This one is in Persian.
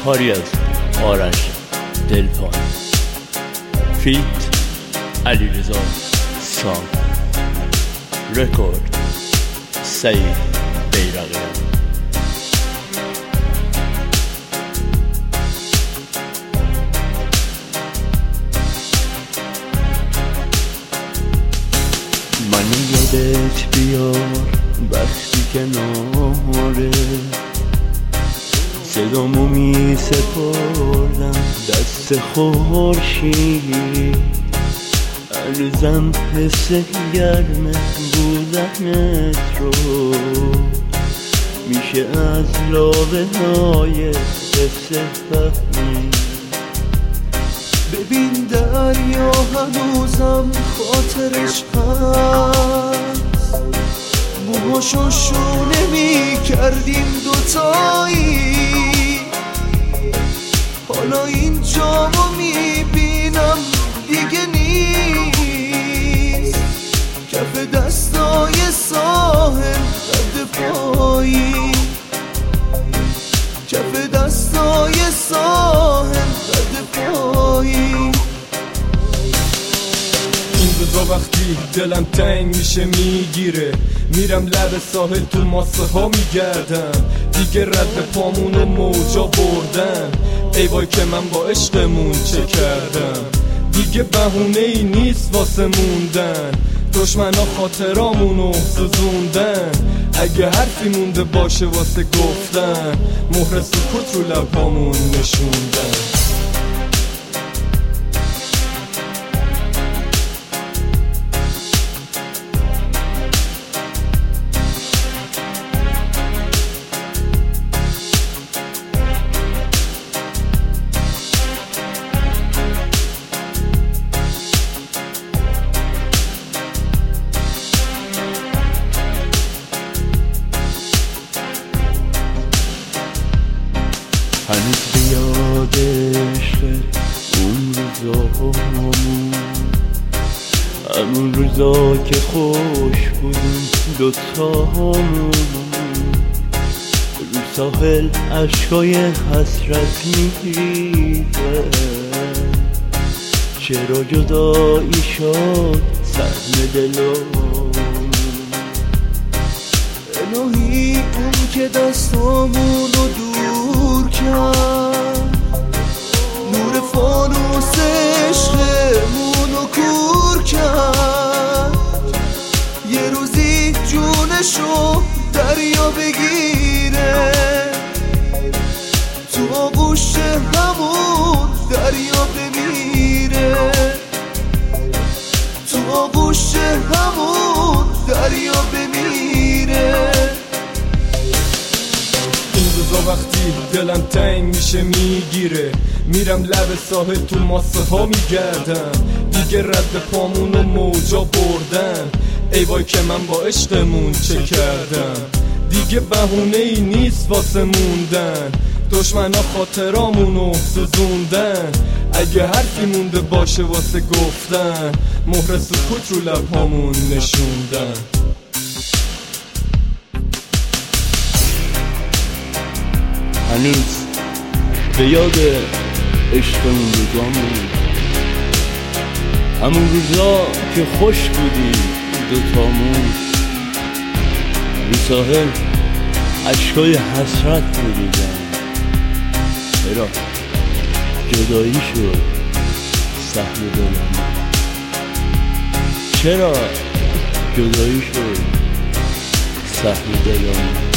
کاری از آرش دلپان، فیت علیرضا سام، رکورد سعید بیرقیان. منو یادت بیار وقتی کناره صدامو می سپردم دست خورشید، هنوزم حس گرم بودنت رو میشه از لابه های قصه فهمید. ببین دریا هنوزم خاطرش هست، موهاشو شونه می کردیم دوتایی، حالا اینجامو می بینم دیگه نیست، کف دستای ساحل رد پایی، کف دستای ساحل رد پایی. این روزا وقتی دلم تنگ میشه میگیره، میرم لب ساحل تو ماسه ها میگردم، دیگه رد پامونو موجا بردن، ای وای که من با عشقمون چه کردم، دیگه بهونه ای نیست واسه موندن، دشمنا خاطرامونو سوزوندن، اگه حرفی مونده باشه واسه گفتن، مهر سکوت رو لبامون نشوندن. هنوز بیاد عشق اون روزامون، همون روزا که خوش بودیم دوتامون، رو ساحل عشقای حسرت میریزه، چرا جدایی شد سهم دلامون. الهی اون که دستامونو دور کرد، نور فانوس عشقمونو کور کرد، یه روزی جونشو دریا بگیره، تو آغوش همون دریا بمیره، تو آغوش همون دریا بمیره. این روزا وقتی دلم تنگ میشه میگیره، میرم لب ساحل تو ماسه ها میگردم، دیگه رد پامونو موجا بردن، ای وای که من با عشقمون چه کردم، دیگه بهونه ای نیست واسه موندن، دشمنا خاطرامونو سوزوندن، اگه حرفی مونده باشه واسه گفتن، مهر سکوت رو لبامون نشوندن. هنوز به یاد عشق اون روزامون، همون روزا که خوش بودیم دوتامون، رو ساحل عشقای حسرت میریزن، چرا جدایی شد سهم دلم، چرا جدایی شد سهم دلم.